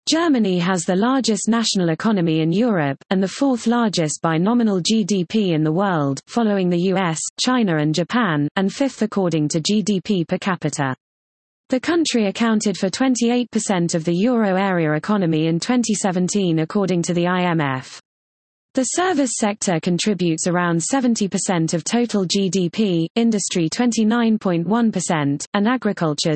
Germany has the largest national economy in Europe, and the fourth largest by nominal GDP in the world, following the US, China and Japan, and fifth according to GDP per capita. The country accounted for 28% of the euro area economy in 2017 according to the IMF. The service sector contributes around 70% of total GDP, industry 29.1%, and agriculture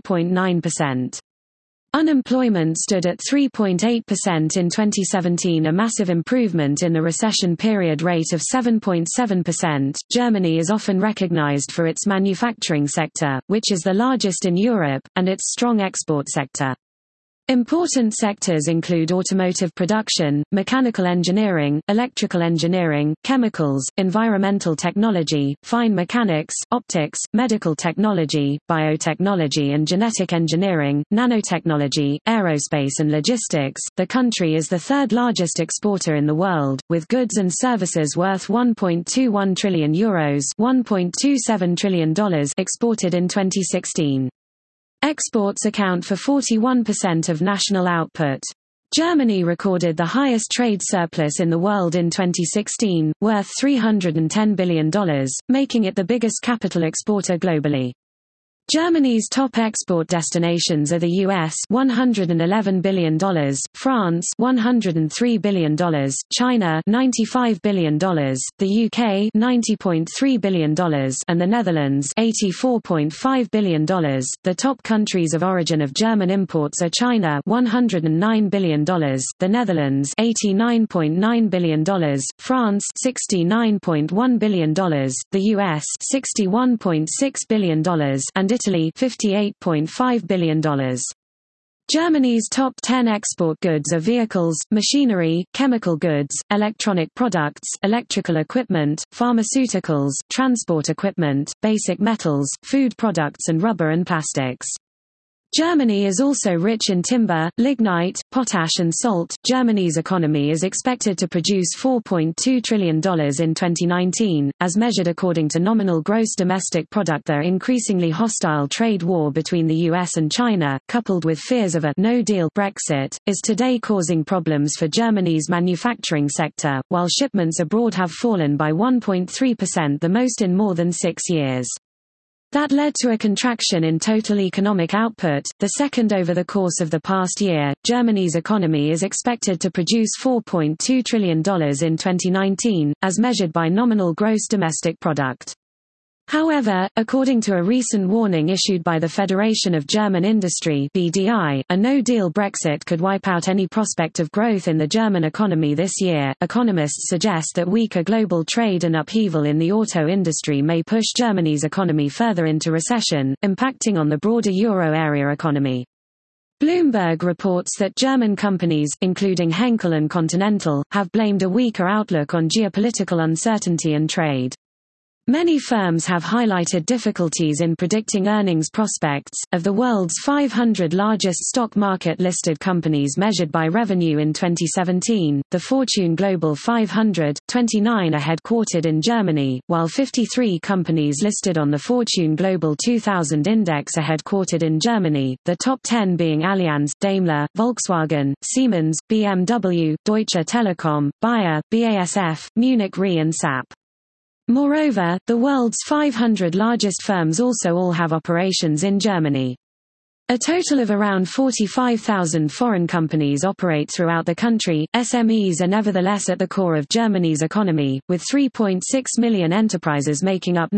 0.9%. Unemployment stood at 3.8% in 2017, a massive improvement in the recession period rate of 7.7%. Germany is often recognized for its manufacturing sector, which is the largest in Europe, and its strong export sector. Important sectors include automotive production, mechanical engineering, electrical engineering, chemicals, environmental technology, fine mechanics, optics, medical technology, biotechnology and genetic engineering, nanotechnology, aerospace and logistics. The country is the third largest exporter in the world, with goods and services worth €1.21 trillion, $1.27 trillion exported in 2016. Exports account for 41% of national output. Germany recorded the highest trade surplus in the world in 2016, worth $310 billion, making it the biggest capital exporter globally. Germany's top export destinations are the US $111 billion, France $103 billion, China $95 billion, the UK $90.3 billion, and the Netherlands $84.5 billion. The top countries of origin of German imports are China $109 billion, the Netherlands $89.9 billion, France $69.1 billion, the US $61.6 billion, and Italy $58.5 billion. Germany's top 10 export goods are vehicles, machinery, chemical goods, electronic products, electrical equipment, pharmaceuticals, transport equipment, basic metals, food products and rubber and plastics. Germany is also rich in timber, lignite, potash and salt. Germany's economy is expected to produce $4.2 trillion in 2019, as measured according to nominal gross domestic product. The increasingly hostile trade war between the US and China, coupled with fears of a no-deal Brexit, is today causing problems for Germany's manufacturing sector, while shipments abroad have fallen by 1.3%, the most in more than 6 years. That led to a contraction in total economic output, the second over the course of the past year. Germany's economy is expected to produce $4.2 trillion in 2019, as measured by nominal gross domestic product. However, according to a recent warning issued by the Federation of German Industry (BDI), a no-deal Brexit could wipe out any prospect of growth in the German economy this year. Economists suggest that weaker global trade and upheaval in the auto industry may push Germany's economy further into recession, impacting on the broader euro area economy. Bloomberg reports that German companies, including Henkel and Continental, have blamed a weaker outlook on geopolitical uncertainty and trade. Many firms have highlighted difficulties in predicting earnings prospects. Of the world's 500 largest stock market listed companies measured by revenue in 2017, the Fortune Global 500, 29 are headquartered in Germany, while 53 companies listed on the Fortune Global 2000 index are headquartered in Germany, the top 10 being Allianz, Daimler, Volkswagen, Siemens, BMW, Deutsche Telekom, Bayer, BASF, Munich Re and SAP. Moreover, the world's 500 largest firms also all have operations in Germany. A total of around 45,000 foreign companies operate throughout the country. SMEs are nevertheless at the core of Germany's economy, with 3.6 million enterprises making up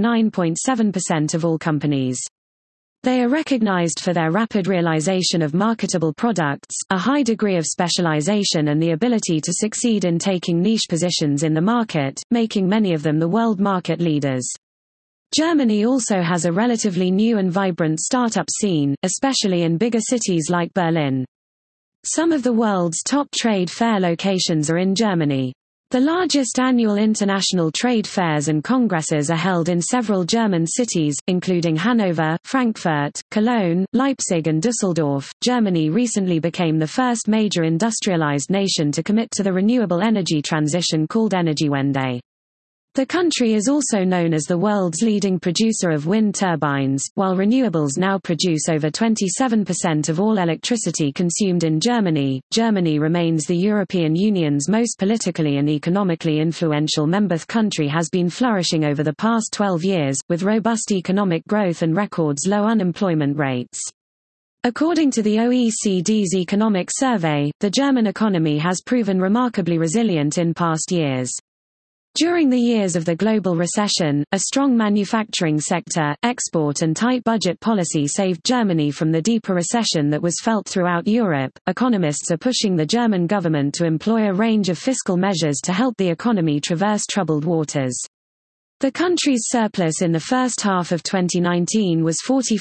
99.7% of all companies. They are recognized for their rapid realization of marketable products, a high degree of specialization and the ability to succeed in taking niche positions in the market, making many of them the world market leaders. Germany also has a relatively new and vibrant startup scene, especially in bigger cities like Berlin. Some of the world's top trade fair locations are in Germany. The largest annual international trade fairs and congresses are held in several German cities, including Hanover, Frankfurt, Cologne, Leipzig and Düsseldorf. Germany recently became the first major industrialized nation to commit to the renewable energy transition called Energiewende. The country is also known as the world's leading producer of wind turbines, while renewables now produce over 27% of all electricity consumed in Germany. Germany remains the European Union's most politically and economically influential member. The country has been flourishing over the past 12 years, with robust economic growth and records low unemployment rates. According to the OECD's economic survey, the German economy has proven remarkably resilient in past years. During the years of the global recession, a strong manufacturing sector, export and tight budget policy saved Germany from the deeper recession that was felt throughout Europe. Economists are pushing the German government to employ a range of fiscal measures to help the economy traverse troubled waters. The country's surplus in the first half of 2019 was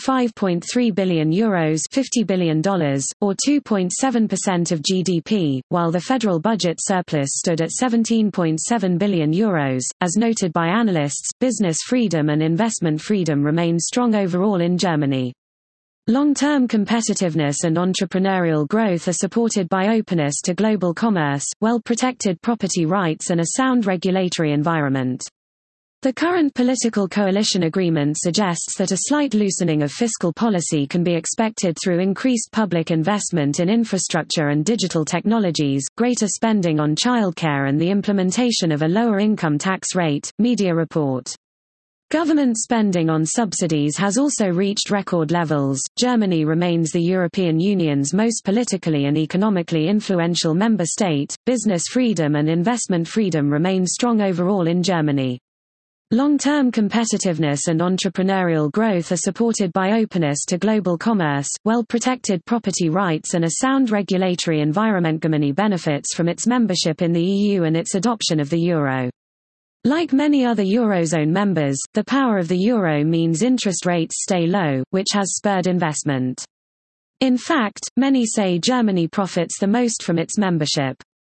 €45.3 billion, $50 billion, or 2.7% of GDP, while the federal budget surplus stood at €17.7 billion. As noted by analysts, business freedom and investment freedom remain strong overall in Germany. Long-term competitiveness and entrepreneurial growth are supported by openness to global commerce, well-protected property rights and a sound regulatory environment. The current political coalition agreement suggests that a slight loosening of fiscal policy can be expected through increased public investment in infrastructure and digital technologies, greater spending on childcare and the implementation of a lower income tax rate, media report. Government spending on subsidies has also reached record levels. Germany remains the European Union's most politically and economically influential member state. Business freedom and investment freedom remain strong overall in Germany. Long-term competitiveness and entrepreneurial growth are supported by openness to global commerce, well-protected property rights and a sound regulatory environment. Germany benefits from its membership in the EU and its adoption of the euro. Like many other Eurozone members, the power of the euro means interest rates stay low, which has spurred investment. In fact, many say Germany profits the most from its membership.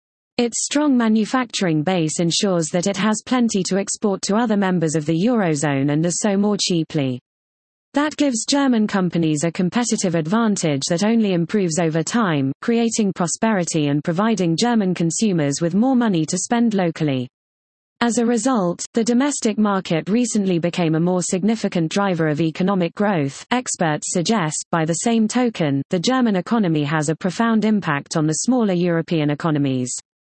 Its strong manufacturing base ensures that it has plenty to export to other members of the Eurozone and does so more cheaply. That gives German companies a competitive advantage that only improves over time, creating prosperity and providing German consumers with more money to spend locally. As a result, the domestic market recently became a more significant driver of economic growth. Experts suggest, by the same token, the German economy has a profound impact on the smaller European economies.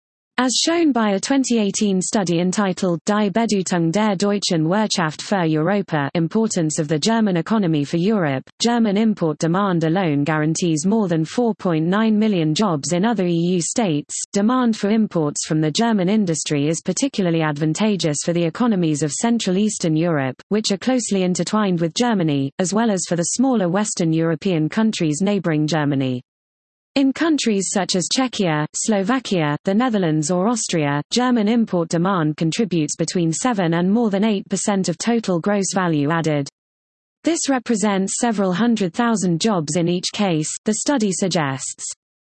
As shown by a 2018 study entitled Die Bedeutung der deutschen Wirtschaft für Europa, Importance of the German Economy for Europe, German import demand alone guarantees more than 4.9 million jobs in other EU states. Demand for imports from the German industry is particularly advantageous for the economies of Central Eastern Europe, which are closely intertwined with Germany, as well as for the smaller Western European countries neighboring Germany. In countries such as Czechia, Slovakia, the Netherlands or Austria, German import demand contributes between 7 and more than 8% of total gross value added. This represents several 100,000 jobs in each case, the study suggests.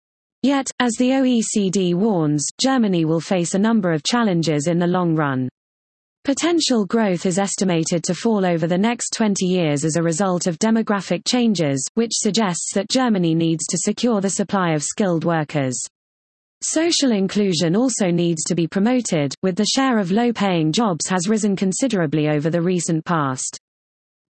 Yet, as the OECD warns, Germany will face a number of challenges in the long run. Potential growth is estimated to fall over the next 20 years as a result of demographic changes, which suggests that Germany needs to secure the supply of skilled workers. Social inclusion also needs to be promoted, with the share of low-paying jobs has risen considerably over the recent past.